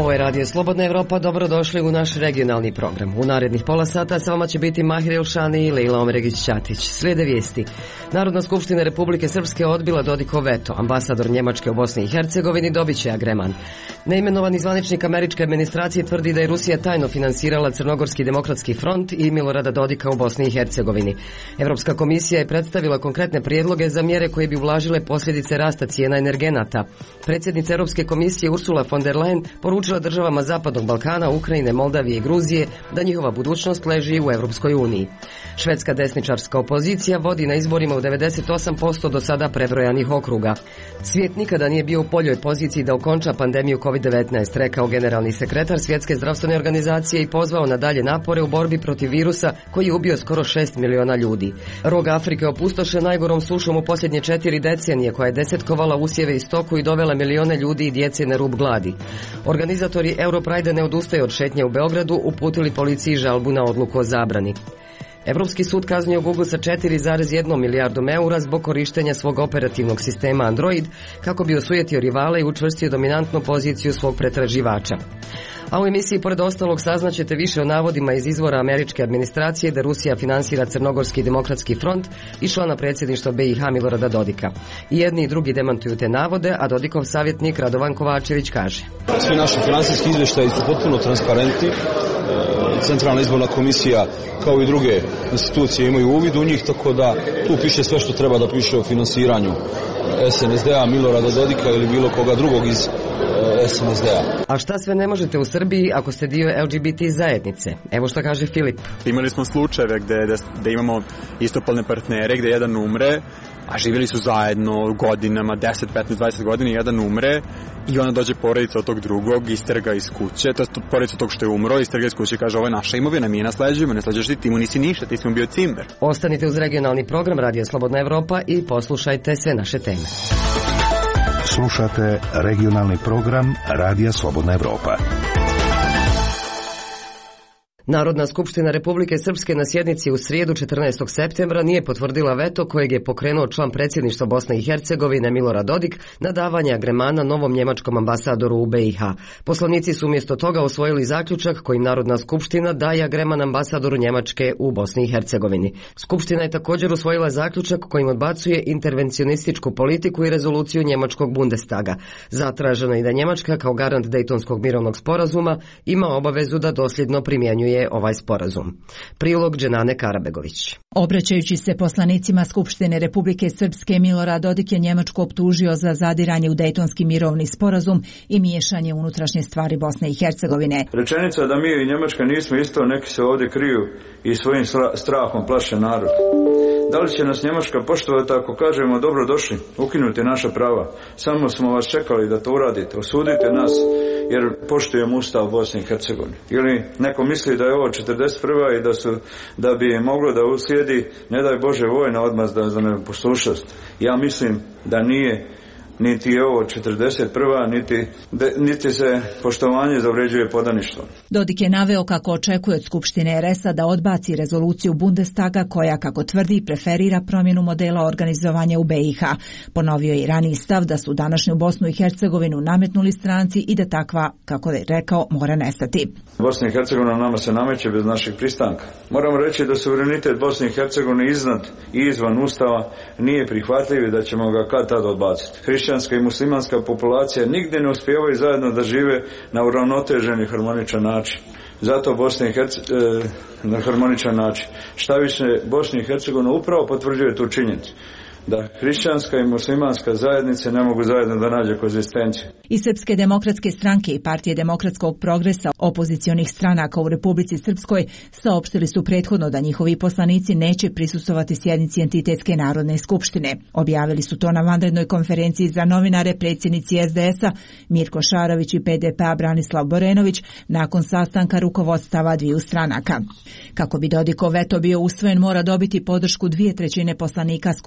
Ovo je Radio Slobodna Evropa, dobrodošli u naš regionalni program. U narednih pola sata sa vama će biti Mahir Ilšani i Leila Omeregić-Ćatić. Slijede vijesti. Narodna skupština Republike Srpske odbila Dodikov veto. Ambasador Njemačke u Bosni i Hercegovini dobit će agreman. Neimenovani zvaničnik američke administracije tvrdi da je Rusija tajno finansirala Crnogorski demokratski front i Milorada Dodika u Bosni i Hercegovini. Evropska komisija je predstavila konkretne prijedloge za mjere koje bi ublažile posljedice rasta cijena energenata. Predsjednica Europske komisije Ursula von der Leyen poručila državama Zapadnog Balkana, Ukrajine, Moldavije i Gruzije da njihova budućnost leži u Europskoj uniji. Švedska desničarska opozicija vodi na izborima u 98% do sada prebrojanih okruga. Svijet nikada nije bio u boljoj poziciji da okonča pandemiju COVID-19, rekao generalni sekretar Svjetske zdravstvene organizacije i pozvao na dalje napore u borbi protiv virusa koji je ubio skoro 6 miliona ljudi. Rog Afrike opustošen najgorom sušom u posljednje 4 decenije koja je desetkovala usjeve i stoku i dovela milione ljudi i djece na rub gladi. Organizatori Europride ne odustaju od šetnje u Beogradu, uputili policiji žalbu na odluku o zabrani. Evropski sud kaznio Google sa 4,1 milijardom eura zbog korištenja svog operativnog sistema Android kako bi osujetio rivale i učvrstio dominantnu poziciju svog pretraživača. A u emisiji pored ostalog saznaćete više o navodima iz izvora američke administracije da Rusija finansira Crnogorski demokratski front i člana predsjedništva BiH Milorada Dodika. I jedni i drugi demantuju te navode, a Dodikov savjetnik Radovan Kovačević kaže: Svi naši finansijski izvještaji su potpuno transparentni. Centralna izborna komisija kao i druge institucije imaju uvid u njih, tako da tu piše sve što treba da piše o finansiranju SNSD-a, Milorada Dodika ili bilo koga drugog iz SNSD-a. A šta sve ne možete u Srbiji ako ste dio LGBT zajednice? Evo što kaže Filip. Imali smo slučajeve gde imamo istopolne partnere, gde jedan umre, a živjeli su zajedno godinama, 10, 15, 20 godina, jedan umre i onda dođe porodica od tog drugog, isterga iz kuće, to je porodica tog što je umro, isterga iz kuće i kaže: ovo je naša imovina, mi je nasleđujemo, nasleđuješ ti mu nisi ništa, ti smo bio cimer. Ostanite uz regionalni program Radio Slobodna Evropa i poslušajte sve naše teme. Slušate regionalni program Radija Slobodna Evropa. Narodna skupština Republike Srpske na sjednici u srijedu 14. septembra nije potvrdila veto kojeg je pokrenuo član predsjedništva Bosne i Hercegovine Milorad Dodik na davanje agremana novom njemačkom ambasadoru u BiH. Poslanici su umjesto toga usvojili zaključak kojim Narodna skupština daje agreman ambasadoru Njemačke u Bosni i Hercegovini. Skupština je također usvojila zaključak kojim odbacuje intervencionističku politiku i rezoluciju njemačkog Bundestaga. Zatraženo je da Njemačka kao garant Dejtonskog mirovnog sporazuma ima obavezu da dosljedno primjenjuje ovaj sporazum. Prilog Dženane Karabegović. Obraćajući se poslanicima Skupštine Republike Srpske, Milorad Dodik je Njemačku optužio za zadiranje u Dejtonski mirovni sporazum i miješanje u unutrašnje stvari Bosne i Hercegovine. Rečenica da mi i Njemačka nismo isto, neki se ovdje kriju i svojim strahom plaše narod. Da li će nas Njemačka poštovati ako kažemo dobro došli, ukinuti naša prava? Samo smo vas čekali da to uradite, osudite nas jer poštujemo Ustav Bosne i Hercegovine. Ili neko misli da je ovo 41. i da bi moglo da uslijedi, ne daj Bože, vojna odmazda za neposlušnost. Ja mislim da nije niti je ovo 41. niti se poštovanje zavređuje podaništvom. Dodik je naveo kako očekuje od Skupštine RS-a da odbaci rezoluciju Bundestaga koja, kako tvrdi, preferira promjenu modela organizovanja u BiH. Ponovio je i raniji stav da su današnju Bosnu i Hercegovinu nametnuli stranci i da takva, kako je rekao, mora nestati. Bosna i Hercegovina nama se nameće bez našeg pristanka. Moramo reći da suverenitet Bosne i Hercegovine iznad i izvan Ustava nije prihvatljiv i da ćemo ga kad tad odbaciti. Hrišćanska i muslimanska populacija nigdje ne uspijevaju zajedno da žive na uravnotežen i harmoničan način. Zato Bosna i Hercegovina na harmoničan način. Šta više, Bosna i Hercegovina upravo potvrđuje tu činjenicu da hrišćanska i muslimanska zajednice ne mogu zajedno da nađe koegzistenciju. Iz Srpske demokratske stranke i Partije demokratskog progresa, opozicionih stranaka u Republici Srpskoj, saopštili su prethodno da njihovi poslanici neće prisustvovati sjednici Entitetske narodne skupštine. Objavili su to na vanrednoj konferenciji za novinare predsjednici SDS-a Mirko Šarović i PDP-a Branislav Borenović nakon sastanka rukovodstava dviju stranaka. Kako bi Dodikov veto bio usvojen, mora dobiti podršku 2/3 poslanika Skupštine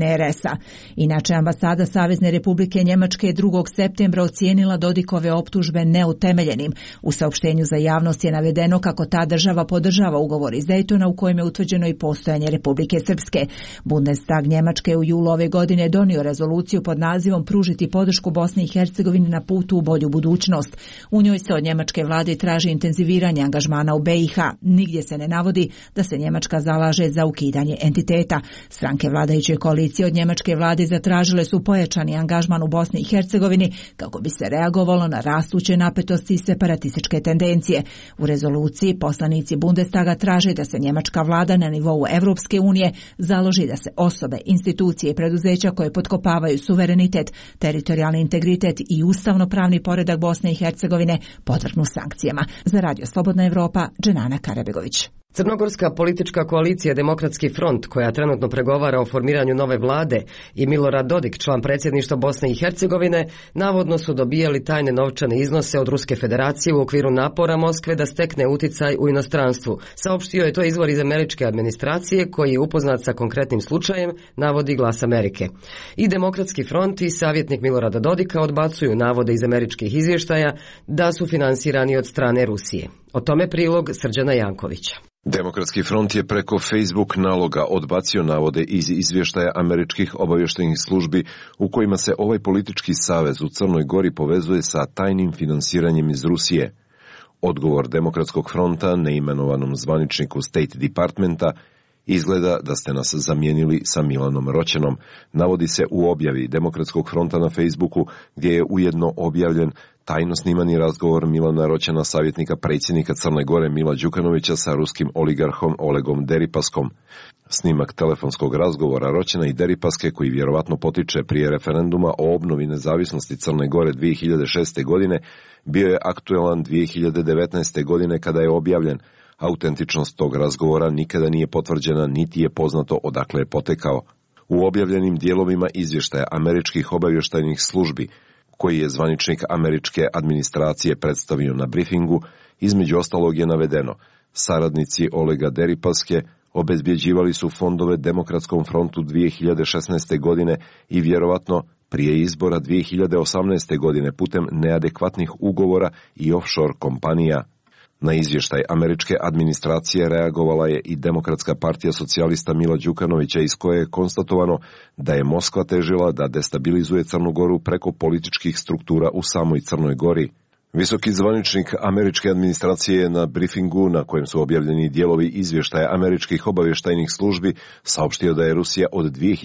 FMRS-a. Inače, ambasada Savezne Republike Njemačke 2. septembra ocijenila Dodikove optužbe neutemeljenim. U saopštenju za javnost je navedeno kako ta država podržava ugovor iz Daytona u kojem je utvrđeno i postojanje Republike Srpske. Bundestag Njemačke u julu ove godine donio rezoluciju pod nazivom Pružiti podršku Bosni i Hercegovini na putu u bolju budućnost. U njoj se od njemačke vlade traži intenziviranje angažmana u BiH. Nigdje se ne navodi da se Njemačka zalaže za ukidanje entiteta. Stranke vladajuće koalicije od njemačke vlade zatražile su pojačani angažman u Bosni i Hercegovini kako bi se reagovalo na rastuće napetosti i separatističke tendencije. U rezoluciji poslanici Bundestaga traže da se njemačka vlada na nivou Evropske unije založi da se osobe, institucije i preduzeća koje potkopavaju suverenitet, teritorijalni integritet i ustavno-pravni poredak Bosne i Hercegovine podvrgnu sankcijama. Za Radio Slobodna Evropa, Dženana Karabegović. Crnogorska politička koalicija Demokratski front, koja trenutno pregovara o formiranju nove vlade, i Milorad Dodik, član predsjedništva Bosne i Hercegovine, navodno su dobijali tajne novčane iznose od Ruske federacije u okviru napora Moskve da stekne uticaj u inostranstvu. Saopštio je to izvor iz američke administracije koji je upoznat sa konkretnim slučajem, navodi Glas Amerike. I Demokratski front i savjetnik Milorada Dodika odbacuju navode iz američkih izvještaja da su finansirani od strane Rusije. O tome prilog Srđana Jankovića. Demokratski front je preko Facebook naloga odbacio navode iz izvještaja američkih obavještajnih službi u kojima se ovaj politički savez u Crnoj Gori povezuje sa tajnim finansiranjem iz Rusije. Odgovor Demokratskog fronta neimenovanom zvaničniku State Departmenta: izgleda da ste nas zamijenili sa Milanom Roćenom, navodi se u objavi Demokratskog fronta na Facebooku, gdje je ujedno objavljen tajno snimani razgovor Milana Roćena, savjetnika predsjednika Crne Gore Mila Đukanovića, sa ruskim oligarhom Olegom Deripaskom. Snimak telefonskog razgovora Roćena i Deripaske, koji vjerovatno potiče prije referenduma o obnovi nezavisnosti Crne Gore 2006. godine, bio je aktuelan 2019. godine kada je objavljen. Autentičnost tog razgovora nikada nije potvrđena, niti je poznato odakle je potekao. U objavljenim dijelovima izvještaja američkih obavještajnih službi, koji je zvaničnik američke administracije predstavio na brifingu, između ostalog je navedeno: saradnici Olega Deripaske obezbjeđivali su fondove Demokratskom frontu 2016. godine i vjerovatno prije izbora 2018. godine putem neadekvatnih ugovora i offshore kompanija. Na izvještaj američke administracije reagovala je i Demokratska partija socijalista Mila Đukanovića, iz koje je konstatovano da je Moskva težila da destabilizuje Crnu Goru preko političkih struktura u samoj Crnoj Gori. Visoki zvaničnik američke administracije je na brifingu, na kojem su objavljeni dijelovi izvještaja američkih obavještajnih službi, saopštio da je Rusija od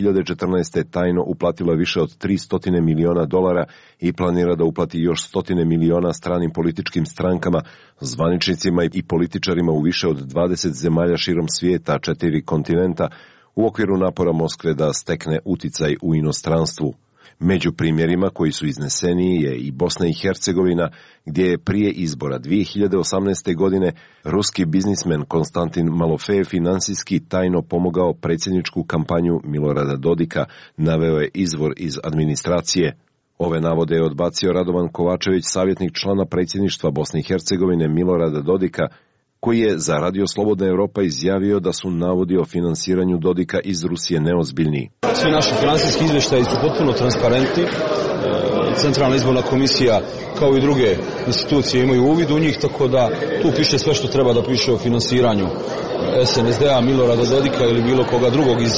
2014. tajno uplatila više od $300 miliona i planira da uplati još 100 miliona stranim političkim strankama, zvaničnicima i političarima u više od 20 zemalja širom svijeta, 4 kontinenta, u okviru napora Moskve da stekne uticaj u inostranstvu. Među primjerima koji su izneseni je i Bosna i Hercegovina, gdje je prije izbora 2018. godine ruski biznismen Konstantin Malofejev finansijski tajno pomogao predsjedničku kampanju Milorada Dodika, naveo je izvor iz administracije. Ove navode je odbacio Radovan Kovačević, savjetnik člana predsjedništva Bosne i Hercegovine Milorada Dodika, koji je za Radio Slobodna Evropa izjavio da su navodi o finansiranju Dodika iz Rusije neozbiljni. Svi naši finansijski izvještaji su potpuno transparentni. Centralna izborna komisija kao i druge institucije imaju uvid u njih, tako da tu piše sve što treba da piše o finansiranju SNSD-a, Milorada Dodika ili bilo koga drugog iz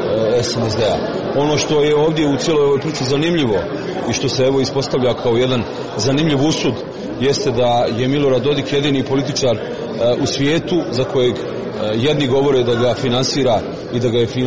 SNSD-a. Ono što je ovdje u cijeloj ovoj priči zanimljivo i što se evo ispostavlja kao jedan zanimljiv usud jeste da je Milorad Dodik jedini političar u svijetu za kojeg jedni govore da ga finansira i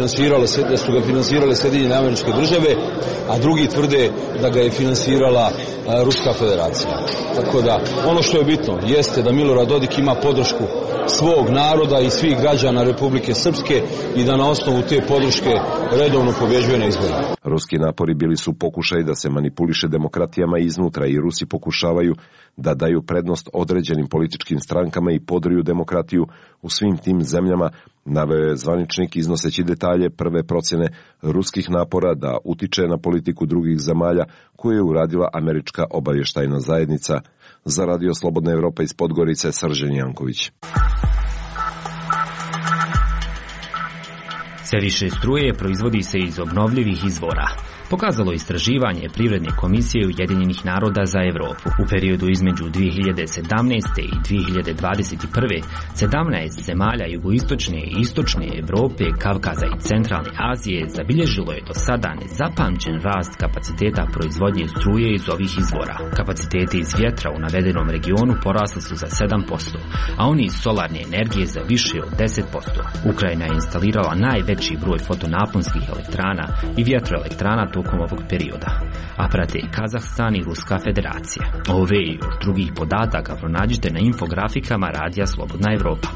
da su ga finansirale Sjedinjene Američke Države, a drugi tvrde da ga je finansirala Ruska federacija. Tako da ono što je bitno jeste da Milorad Dodik ima podršku svog naroda i svih građana Republike Srpske i da na osnovu te podrške redovno pobjeđuje na izborima. Ruski napori bili su pokušaj da se manipuliše demokratijama iznutra i Rusi pokušavaju da daju prednost određenim političkim strankama i podriju demokratiju u svim tim zemljama, naveo je zvaničnik iznoseći detalje prve procjene ruskih napora da utiče na politiku drugih zemalja koju je uradila američka obavještajna zajednica. Za Radio Slobodna Evropa iz Podgorice, Srđan Janković. Sve više struje proizvodi se iz obnovljivih izvora. Pokazalo istraživanje Privredne komisije Ujedinjenih naroda za Evropu. U periodu između 2017. i 2021. 17 zemalja jugoistočne i istočne Evrope, Kavkaza i centralne Azije zabilježilo je do sada nezapamćen rast kapaciteta proizvodnje struje iz ovih izvora. Kapaciteti iz vjetra u navedenom regionu porasli su za 7%, a oni iz solarne energije za više od 10%. Ukrajina je instalirala najveći broj fotonaponskih elektrana i vjetroelektrana tokom ovog perioda, a prate i Kazahstan i Ruska federacija. Ove i još drugih podataka pronađite na infografikama Radija Slobodna Evropa.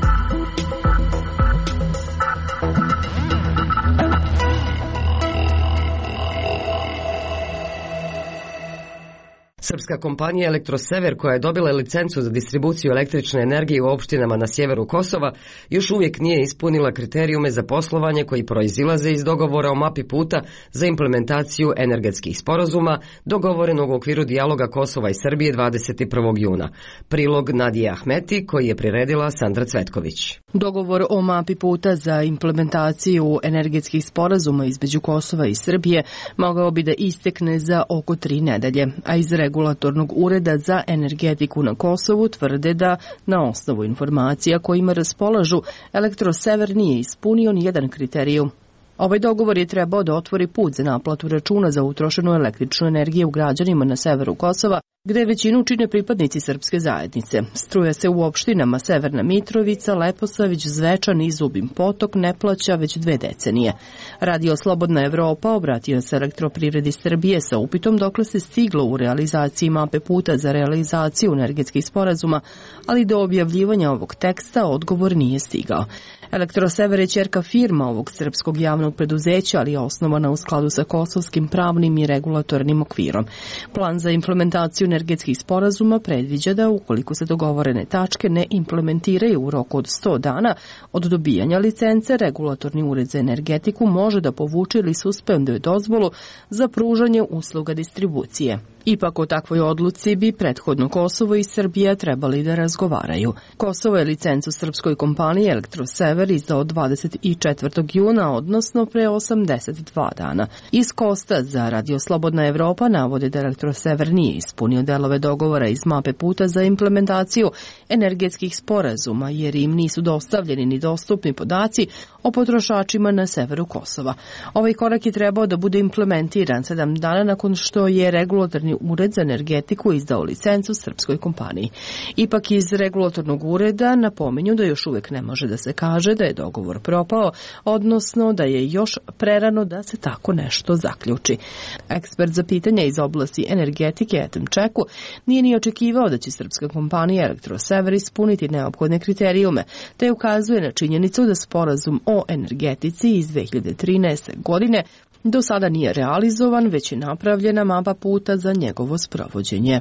Srpska kompanija Elektrosever, koja je dobila licencu za distribuciju električne energije u opštinama na sjeveru Kosova, još uvijek nije ispunila kriterijume za poslovanje koji proizilaze iz dogovora o mapi puta za implementaciju energetskih sporazuma dogovorenog u okviru dijaloga Kosova i Srbije 21. juna. Prilog Nadije Ahmeti, koji je priredila Sandra Cvetković. Dogovor o mapi puta za implementaciju energetskih sporazuma između Kosova i Srbije mogao bi da istekne za oko 3 nedelje, a iz Regulatornog ureda za energetiku na Kosovu tvrde da, na osnovu informacija kojima raspolažu, Elektrosever nije ispunio ni jedan kriterijum. Ovaj dogovor je trebao da otvori put za naplatu računa za utrošenu električnu energiju građanima na severu Kosova, gde većinu čine pripadnici srpske zajednice. Struja se u opštinama Severna Mitrovica, Leposavić, Zvečan i Zubin Potok ne plaća već 2 decenije. Radio Slobodna Evropa obratio se Elektroprivredi Srbije sa upitom dokle se stiglo u realizaciji mape puta za realizaciju energetskih sporazuma, ali do objavljivanja ovog teksta odgovor nije stigao. Elektrosever je ćerka firma ovog srpskog javnog preduzeća, ali je osnovana u skladu sa kosovskim pravnim i regulatornim okvirom. Plan za implementaciju energetskih sporazuma predviđa da, ukoliko se dogovorene tačke ne implementiraju u roku od 100 dana od dobijanja licence, Regulatorni ured za energetiku može da povuče ili suspenduje dozvolu za pružanje usluga distribucije. Ipak o takvoj odluci bi prethodno Kosovo i Srbija trebali da razgovaraju. Kosovo je licencu srpskoj kompaniji Elektrosever izdao 24. juna, odnosno pre 82 dana. Iz Kosta za Radio Slobodna Evropa navode da Elektrosever nije ispunio delove dogovora iz mape puta za implementaciju energetskih sporazuma, jer im nisu dostavljeni ni dostupni podaci o potrošačima na severu Kosova. Ovaj korak je trebao da bude implementiran 7 dana nakon što je Regulatorni ured za energetiku izdao licencu srpskoj kompaniji. Ipak iz Regulatornog ureda napominju da još uvijek ne može da se kaže da je dogovor propao, odnosno da je još prerano da se tako nešto zaključi. Ekspert za pitanja iz oblasti energetike Etem Čeku nije ni očekivao da će srpska kompanija Elektrosever ispuniti neophodne kriterijume, te ukazuje na činjenicu da sporazum o energetici iz 2013. godine do sada nije realizovan, već je napravljena mapa puta za njegovo sprovođenje.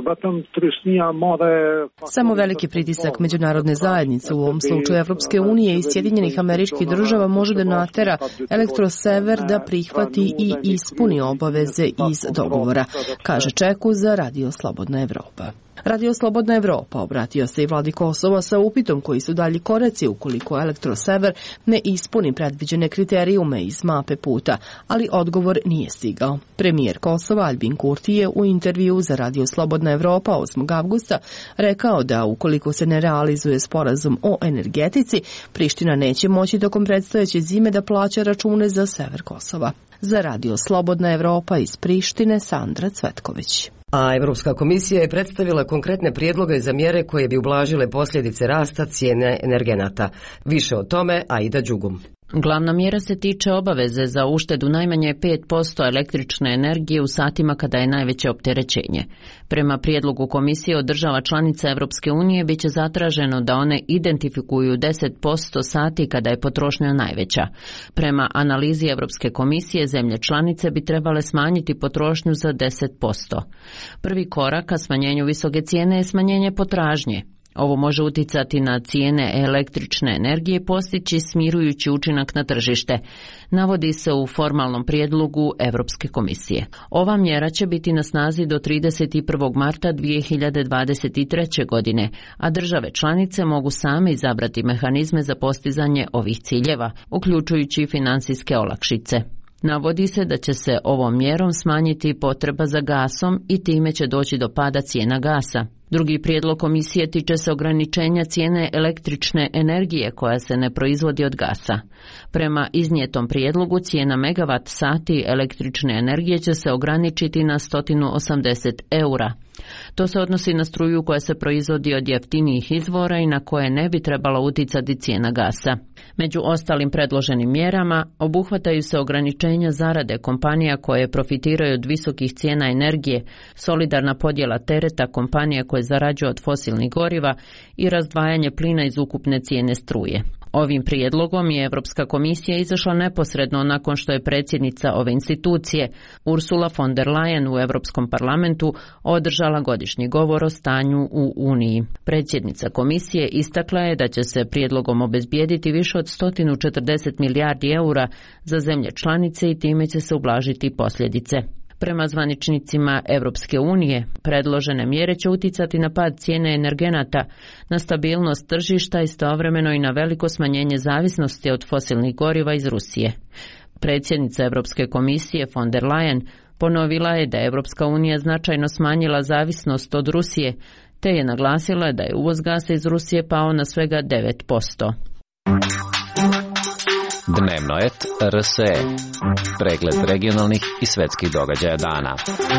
Samo veliki pritisak međunarodne zajednice, u ovom slučaju Evropske unije i Sjedinjenih Američkih Država, može da natera Elektrosever da prihvati i ispuni obaveze iz dogovora, kaže Čeku za Radio Slobodna Evropa. Radio Slobodna Evropa obratio se i vladi Kosova sa upitom koji su dalji koraci ukoliko Elektrosever ne ispuni predviđene kriterijume iz mape puta, ali odgovor nije stigao. Premijer Kosova Albin Kurti je u intervju za Radio Slobodna Evropa 8. avgusta rekao da ukoliko se ne realizuje sporazum o energetici, Priština neće moći tokom predstojeće zime da plaća račune za sever Kosova. Za Radio Slobodna Evropa iz Prištine, Sandra Cvetković. A Evropska komisija je predstavila konkretne prijedloge za mjere koje bi ublažile posljedice rasta cijene energenata. Više o tome Aida Đugum. Glavna mjera se tiče obaveze za uštedu najmanje 5% električne energije u satima kada je najveće opterećenje. Prema prijedlogu komisije od država članica Evropske unije biće zatraženo da one identifikuju 10% sati kada je potrošnja najveća. Prema analizi Evropske komisije, zemlje članice bi trebale smanjiti potrošnju za 10%. Prvi korak ka smanjenju visoke cijene je smanjenje potražnje. Ovo može uticati na cijene električne energije i postići smirujući učinak na tržište, navodi se u formalnom prijedlogu Europske komisije. Ova mjera će biti na snazi do 31. marta 2023. godine, a države članice mogu same izabrati mehanizme za postizanje ovih ciljeva, uključujući financijske olakšice. Navodi se da će se ovom mjerom smanjiti potreba za gasom i time će doći do pada cijena gasa. Drugi prijedlog komisije tiče se ograničenja cijene električne energije koja se ne proizvodi od gasa. Prema iznijetom prijedlogu cijena megavat sati električne energije će se ograničiti na 180 eura. To se odnosi na struju koja se proizvodi od jeftinijih izvora i na koje ne bi trebala uticati cijena gasa. Među ostalim predloženim mjerama obuhvataju se ograničenja zarade kompanija koje profitiraju od visokih cijena energije, solidarna podjela tereta kompanija koje zarađuju od fosilnih goriva i razdvajanje plina iz ukupne cijene struje. Ovim prijedlogom je Europska komisija izašla neposredno nakon što je predsjednica ove institucije, Ursula von der Leyen, u Europskom parlamentu održala godišnji govor o stanju u Uniji. Predsjednica komisije istakla je da će se prijedlogom obezbijediti više od 140 milijardi eura za zemlje članice i time će se ublažiti posljedice. Prema zvaničnicima Europske unije, predložene mjere će uticati na pad cijene energenata, na stabilnost tržišta i istovremeno i na veliko smanjenje zavisnosti od fosilnih goriva iz Rusije. Predsjednica Europske komisije von der Leyen ponovila je da je Europska unija značajno smanjila zavisnost od Rusije, te je naglasila da je uvoz gasa iz Rusije pao na svega 9%. Dnevno et RSE. Pregled regionalnih i svetskih događaja dana.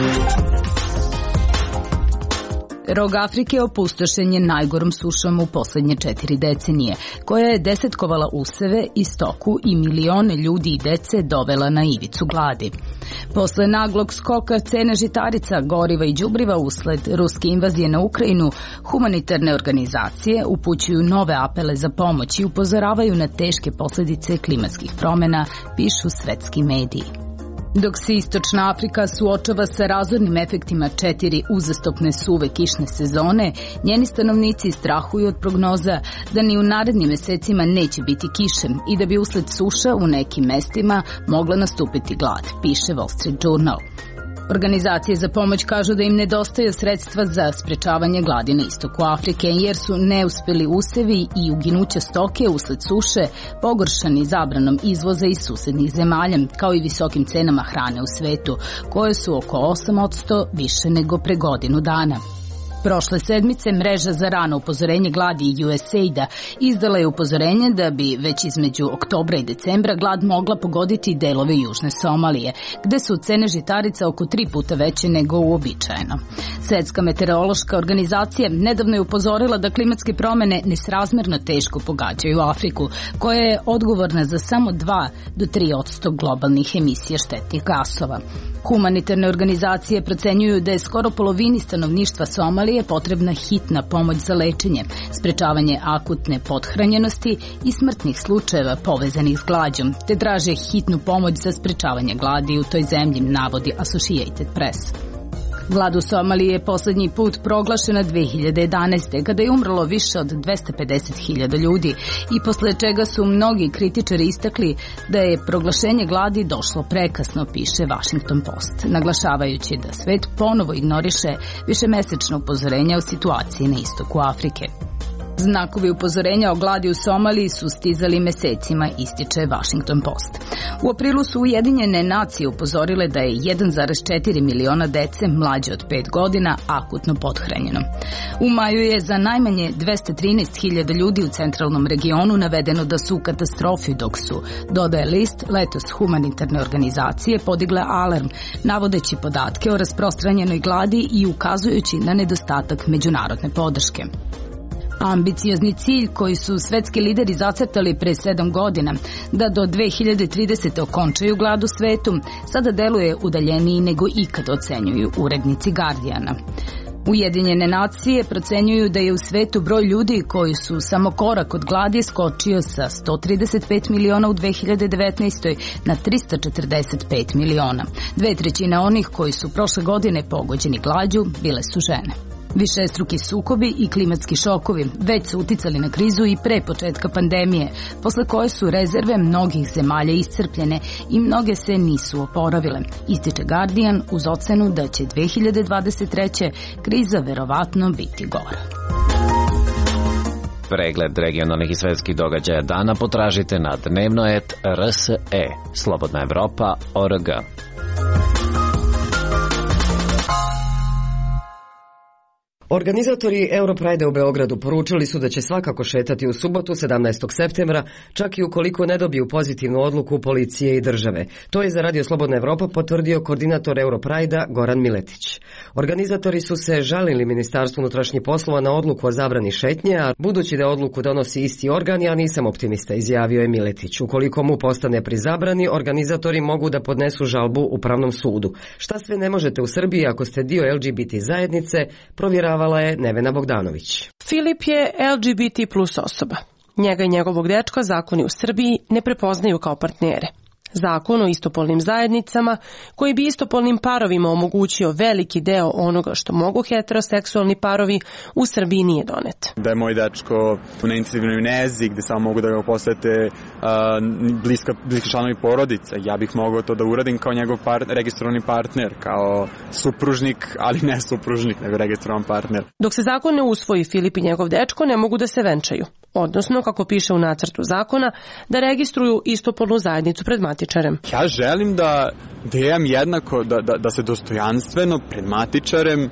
Rog Afrike opustošen je najgorom sušom u posljednje 4 decenije, koja je desetkovala useve i stoku i milione ljudi i dece dovela na ivicu gladi. Posle naglog skoka cene žitarica, goriva i đubriva usled ruske invazije na Ukrajinu, humanitarne organizacije upućuju nove apele za pomoć i upozoravaju na teške posljedice klimatskih promjena, pišu svetski mediji. Dok se Istočna Afrika suočava sa razornim efektima 4 uzastopne suve kišne sezone, njeni stanovnici strahuju od prognoza da ni u narednim mesecima neće biti kiše i da bi usled suša u nekim mestima mogla nastupiti glad, piše Wall Street Journal. Organizacije za pomoć kažu da im nedostaju sredstva za sprečavanje gladi na istoku Afrike, jer su neuspeli usevi i uginuća stoke usled suše pogoršani zabranom izvoza iz susednih zemalja, kao i visokim cenama hrane u svetu, koje su oko 8% više nego pre godinu dana. Prošle sedmice mreža za rano upozorenje gladi USAID-a izdala je upozorenje da bi već između oktobra i decembra glad mogla pogoditi delove južne Somalije, gde su cene žitarica oko 3 puta veće nego uobičajeno. Svetska meteorološka organizacija nedavno je upozorila da klimatske promjene nesrazmerno teško pogađaju Afriku, koja je odgovorna za samo 2 do 3% globalnih emisija štetnih gasova. Humanitarne organizacije procenjuju da je skoro polovini stanovništva Somalije potrebna hitna pomoć za lečenje, sprečavanje akutne pothranjenosti i smrtnih slučajeva povezanih s glađom, te traže hitnu pomoć za sprečavanje gladi u toj zemlji, navodi Associated Press. Glad u Somaliji je posljednji put proglašena 2011. kada je umrlo više od 250.000 ljudi i posle čega su mnogi kritičari istakli da je proglašenje gladi došlo prekasno, piše Washington Post, naglašavajući da svet ponovo ignoriše višemesečno upozorenja o situaciji na istoku Afrike. Znakovi upozorenja o gladi u Somaliji su stizali mesecima, ističe Washington Post. U aprilu su Ujedinjene nacije upozorile da je 1,4 miliona dece mlađe od 5 godina akutno pothranjeno. U maju je za najmanje 213.000 ljudi u centralnom regionu navedeno da su u katastrofi, dok su, dodaje list, letos humanitarne organizacije podigle alarm, navodeći podatke o rasprostranjenoj gladi i ukazujući na nedostatak međunarodne podrške. Ambiciozni cilj koji su svetski lideri zacrtali pre 7 godina, da do 2030. okončaju glad u svetu, sada deluje udaljeniji nego ikad, ocenjuju urednici Guardiana. Ujedinjene nacije procenjuju da je u svetu broj ljudi koji su samo korak od gladi skočio sa 135 miliona u 2019. na 345 miliona. 2/3 onih koji su prošle godine pogođeni glađu bile su žene. Višestruki sukobi i klimatski šokovi već su uticali na krizu i pre početka pandemije, posle koje su rezerve mnogih zemalja iscrpljene i mnoge se nisu oporavile. Ističe Guardian uz ocenu da će 2023. kriza verovatno biti gora. Pregled regionalnih i svetskih događaja dana potražite na dnevno.rse, Slobodna Evropa.org. Organizatori Europride u Beogradu poručili su da će svakako šetati u subotu 17. septembra, čak i ukoliko ne dobiju pozitivnu odluku policije i države. To je za Radio Slobodna Evropa potvrdio koordinator Europride-a Goran Miletić. Organizatori su se žalili Ministarstvu unutrašnjih poslova na odluku o zabrani šetnje, a budući da odluku donosi isti organ, ja nisam optimista, izjavio je Miletić. Ukoliko mu postane pri zabrani, organizatori mogu da podnesu žalbu Upravnom sudu. Šta sve ne možete u Srbiji ako ste dio LGBT zajednice, provjerava je Nevena Bogdanović. Filip je LGBT plus osoba. Njega i njegovog dečka zakoni u Srbiji ne prepoznaju kao partnere. Zakon o istopolnim zajednicama, koji bi istopolnim parovima omogućio veliki deo onoga što mogu heteroseksualni parovi, u Srbiji nije donet. Da je moj dečko na intenzivnoj nezi, gde samo mogu da ga posete bliski članovi porodice, ja bih mogao to da uradim kao njegov registrovani partner, kao supružnik, ali ne supružnik, nego registrovan partner. Dok se zakon ne usvoji, Filip i njegov dečko ne mogu da se venčaju. Odnosno, kako piše u nacrtu zakona, da registruju istopolnu zajednicu pred matičarem. Ja želim da imam jednako, da se dostojanstveno pred matičarem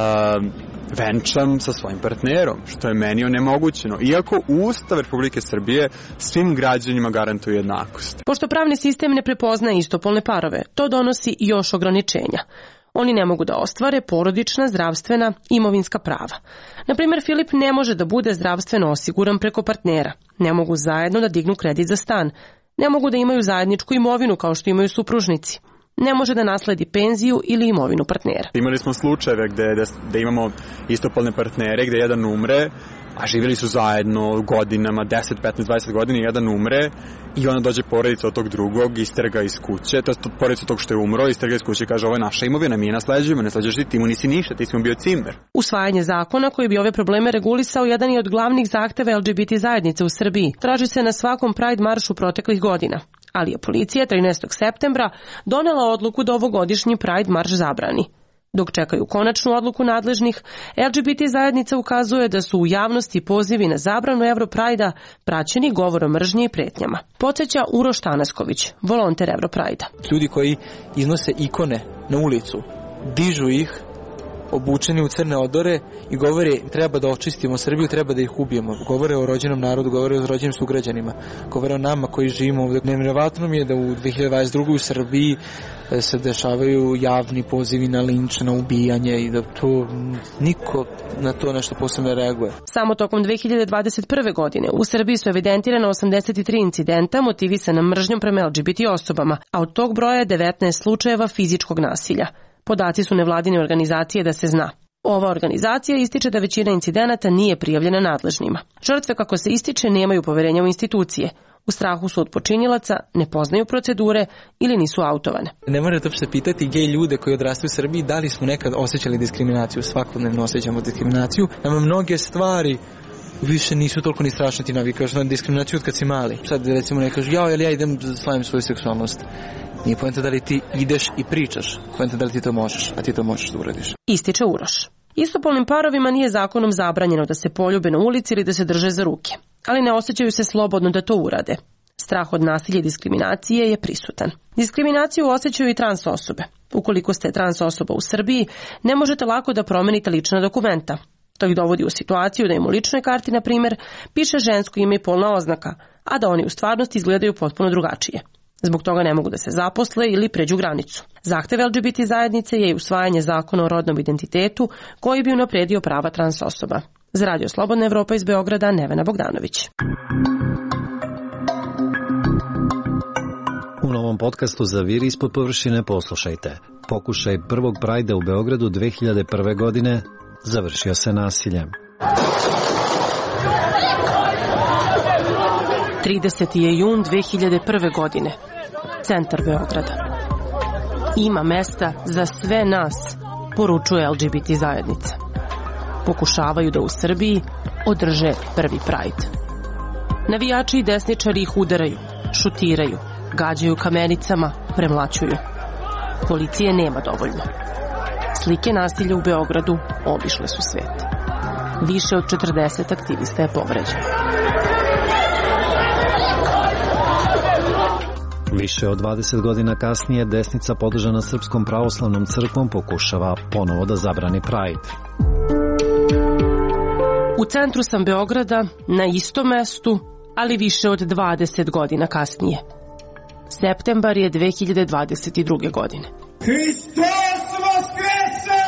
venčam sa svojim partnerom, što je meni onemogućeno. Iako Ustav Republike Srbije svim građanima garantuje jednakost. Pošto pravni sistem ne prepoznaje istopolne parove, to donosi još ograničenja. Oni ne mogu da ostvare porodična, zdravstvena, imovinska prava. Naprimjer, Filip ne može da bude zdravstveno osiguran preko partnera. Ne mogu zajedno da dignu kredit za stan. Ne mogu da imaju zajedničku imovinu kao što imaju supružnici. Ne može da nasledi penziju ili imovinu partnera. Imali smo slučajeve gde imamo istopolne partnere, gde jedan umre, a živjeli su zajedno godinama, 10, 15, 20 godina, jedan umre i onda dođe porodica od tog drugog, isterga iz kuće, to je porodica tog što je umro, isterga iz kuće i kaže ovo je naša imovina, mi je nasleđujemo, ne sleđuješ ti mu nisi ništa, ti si mu bio cimer. Usvajanje zakona koji bi ove probleme regulisao jedan je od glavnih zahteva LGBT zajednice u Srbiji. Traži se na svakom Pride maršu proteklih godina. Ali je policija 13. septembra donela odluku da ovogodišnji Pride marš zabrani. Dok čekaju konačnu odluku nadležnih, LGBT zajednica ukazuje da su u javnosti pozivi na zabranu Europride-a praćeni govorom mržnje i pretnjama. Podsjeća Uroš Tanasković, volonter Europride-a. Ljudi koji iznose ikone na ulicu, dižu ih, obučeni u crne odore i govore treba da očistimo Srbiju, treba da ih ubijemo. Govore o rođenom narodu, govore o rođenim sugrađanima, govore o nama koji živimo ovdje. Nevjerovatno mi je da u 2022. u Srbiji se dešavaju javni pozivi na linč, na ubijanje i da to niko na to nešto posebno reaguje. Samo tokom 2021. godine u Srbiji su evidentirane 83 incidenta motivisana mržnjom prema LGBT osobama, a od tog broja je 19 slučajeva fizičkog nasilja. Podaci su nevladine organizacije da se zna. Ova organizacija ističe da većina incidenata nije prijavljena nadležnima. Žrtve, kako se ističe, nemaju poverenja u institucije. U strahu su od počinilaca, ne poznaju procedure ili nisu autovane. Ne morate uopšte pitati gej ljude koji odrastaju u Srbiji da li smo nekad osjećali diskriminaciju. Svakodnevno osjećamo diskriminaciju. Nama mnoge stvari više nisu toliko ni strašne, ti navikaš na diskriminaciju od kad si mali. Sad recimo ne kažu ja idem da slavim svoju seksualnost. Nije poenta da li ti ideš i pričaš, poenta da li ti to možeš, a ti to možeš da uradiš. Ističe Uroš. Istopolnim parovima nije zakonom zabranjeno da se poljube na ulici ili da se drže za ruke, ali ne osjećaju se slobodno da to urade. Strah od nasilja i diskriminacije je prisutan. Diskriminaciju osjećaju i trans osobe. Ukoliko ste trans osoba u Srbiji, ne možete lako da promenite lična dokumenta. To ih dovodi u situaciju da im u ličnoj karti, na primjer, piše žensko ime i polna oznaka, a da oni u stvarnosti izgledaju potpuno drugačije. Zbog toga ne mogu da se zaposle ili pređu granicu. Zahtev LGBT zajednice je i usvajanje zakona o rodnom identitetu koji bi unapredio prava trans osoba. Za Radio Slobodna Evropa iz Beograda, Nevena Bogdanović. U novom podcastu Zaviri ispod površine poslušajte. Pokušaj prvog Prajda u Beogradu 2001. godine završio se nasiljem. 30. je jun 2001. godine. Centar Beograda. Ima mesta za sve nas, poručuje LGBT zajednica. Pokušavaju da u Srbiji održe prvi Pride. Navijači i desničari ih udaraju, šutiraju, gađaju kamenicama, premlaćuju. Policije nema dovoljno. Slike nasilja u Beogradu obišle su svet. Više od 40 aktivista je povređeno. Više od 20 godina kasnije desnica podržana Srpskom pravoslavnom crkvom pokušava ponovo da zabrani Pride. U centru sam Beograda, na istom mestu, ali više od 20 godina kasnije. Septembar je 2022. godine. Hristos vaskrese!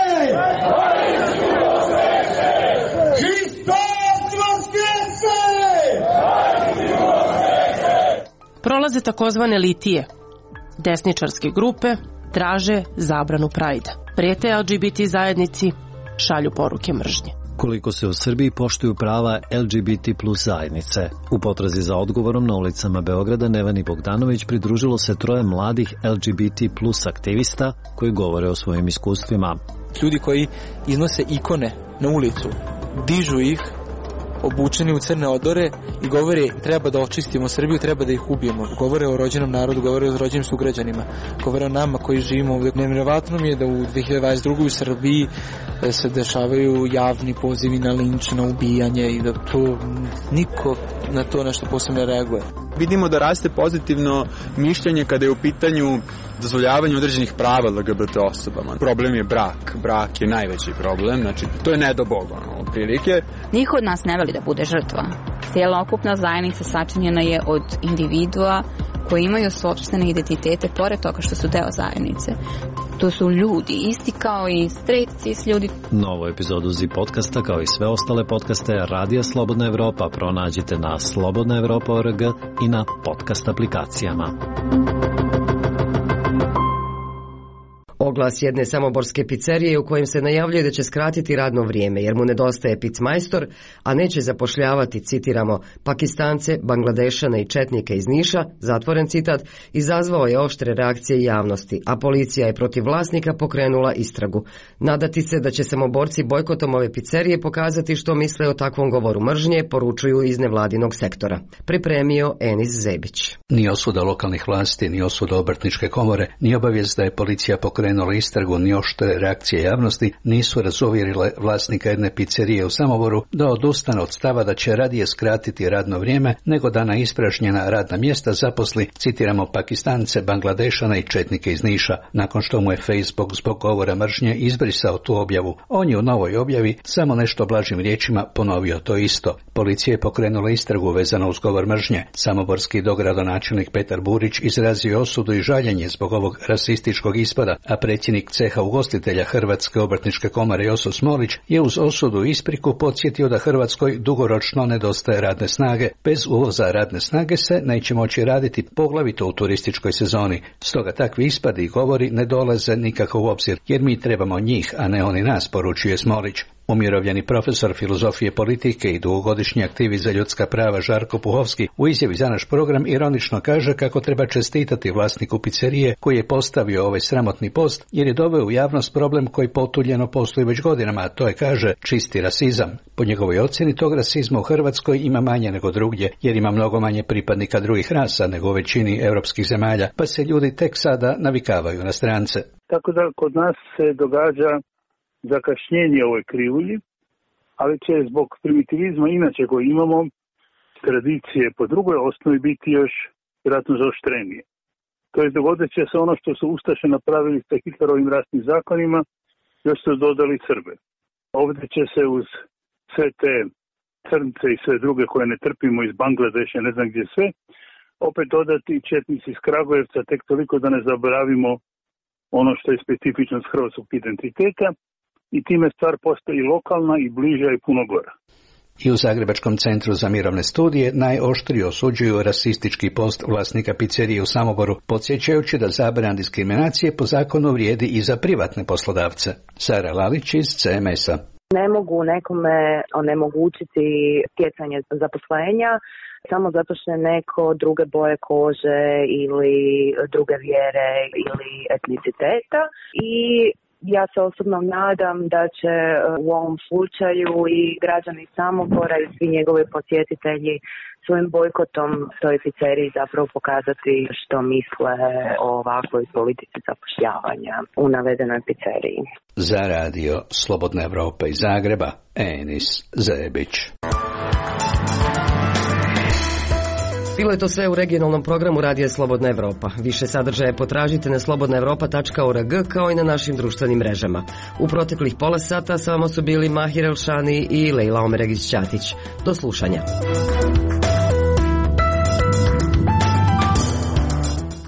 Hristos vaskrese! Prolaze takozvane litije. Desničarske grupe traže zabranu Prajda. Prete LGBT zajednici, šalju poruke mržnje. Koliko se u Srbiji poštuju prava LGBT plus zajednice. U potrazi za odgovorom na ulicama Beograda Nevani Bogdanović pridružilo se 3 mladih LGBT plus aktivista koji govore o svojim iskustvima. Ljudi koji iznose ikone na ulicu, dižu ih, obučeni u crne odore i govore treba da očistimo Srbiju, treba da ih ubijemo. Govore o rođenom narodu, govore o rođenim sugrađanima, govore o nama koji živimo ovdje. Nevjerovatno mi je da u 2022. u Srbiji se dešavaju javni pozivi na linč, na ubijanje i da to niko na to nešto posebno reaguje. Vidimo da raste pozitivno mišljenje kada je u pitanju dozvoljavanje određenih prava LGBT osobama. Problem je brak. Brak je najveći problem, znači to je nedobogo, otprilike. Niko od nas ne voli da bude žrtva. Cijelokupna zajednica sačinjena je od individua koji imaju sopstvene identitete pored toga što su deo zajednice. To su ljudi, isti kao i straight cis ljudi. Novu epizodu ZI podcasta kao i sve ostale podcaste Radija Slobodna Evropa pronađite na slobodnaevropa.org i na podcast aplikacijama. Oglas jedne samoborske pizzerije u kojem se najavljuje da će skratiti radno vrijeme jer mu nedostaje picmajstor, a neće zapošljavati, citiramo, Pakistance, Bangladešane i četnike iz Niša, zatvoren citat, izazvao je oštre reakcije javnosti, a policija je protiv vlasnika pokrenula istragu. Nadati se da će samoborci bojkotom ove pizzerije pokazati što misle o takvom govoru mržnje, poručuju iz nevladinog sektora. Pripremio Enis Zebić. Ni osuda lokalnih vlasti, ni osuda obrtničke komore, ni obavijest da je policija pokrenula istragu, ni oštre reakcije javnosti nisu razuvjerile vlasnika jedne pizzerije u Samoboru da odustane od stava da će radije skratiti radno vrijeme nego da na ispražnjena radna mjesta zaposli, citiramo, Pakistance, Bangladešane i četnike iz Niša, nakon što mu je Facebook zbog govora mržnje izbrisao tu objavu. On je u novoj objavi samo nešto blažim riječima ponovio to isto. Policija je pokrenula istragu vezano uz govor mržnje. Samoborski dogradonačelnik Petar Burić izrazio osudu i žaljenje zbog ovog rasističkog ispada, a predsjednik ceha ugostitelja Hrvatske obrtničke komore Joso Smolić je uz osudu i ispriku podsjetio da Hrvatskoj dugoročno nedostaje radne snage. Bez uvoza radne snage se neće moći raditi, poglavito u turističkoj sezoni. Stoga takvi ispadi i govori ne dolaze nikako u obzir, jer mi trebamo njih, a ne oni nas, poručuje Smolić. Umirovljeni profesor filozofije politike i dugogodišnji aktivist za ljudska prava Žarko Puhovski u izjavi za naš program ironično kaže kako treba čestitati vlasniku pizzerije koji je postavio ovaj sramotni post jer je doveo u javnost problem koji potuljeno postoji već godinama, a to je, kaže, čisti rasizam. Po njegovoj ocjeni tog rasizma u Hrvatskoj ima manje nego drugdje jer ima mnogo manje pripadnika drugih rasa nego u većini europskih zemalja, pa se ljudi tek sada navikavaju na strance. Tako da kod nas se događa zakašnjenje ovoj krivulji, ali će zbog primitivizma inače koji imamo, tradicije po drugoj osnovi biti još vjerojatno zaoštrenije. To je dogodit će se ono što su Ustaše napravili sa Hitlerovim rasnim zakonima, još su dodali Srbe. Ovdje će se uz sve te crnce i sve druge koje ne trpimo iz Bangladeša, ne znam gdje sve, opet dodati četnici iz Kragujevca, tek toliko da ne zaboravimo ono što je specifičnost hrvatskog identiteta, i time stvar postaje lokalna i bliža i puno gora. I u Zagrebačkom centru za mirovne studije najoštrije osuđuju rasistički post vlasnika pizzerije u Samoboru, podsjećajući da zabrana diskriminacije po zakonu vrijedi i za privatne poslodavce. Sara Lalić iz CMS-a. Ne mogu nekome onemogućiti stjecanje zaposlenja samo zato što je neko druge boje kože ili druge vjere ili etniciteta i Ja se osobno nadam da će u ovom slučaju i građani Samobora i svi njegovi posjetitelji svojim bojkotom toj pizzeriji zapravo pokazati što misle o ovakvoj politici zapošljavanja u navedenoj pizzeriji. Za radio Slobodna Evropa iz Zagreba, Enis Zebić. Bilo je to sve u regionalnom programu Radija Slobodna Evropa. Više sadržaje potražite na slobodnaevropa.org kao i na našim društvenim mrežama. U proteklih pola sata sa vama su bili Mahir Elšani i Lejla Omeregić-Ćatić. Do slušanja.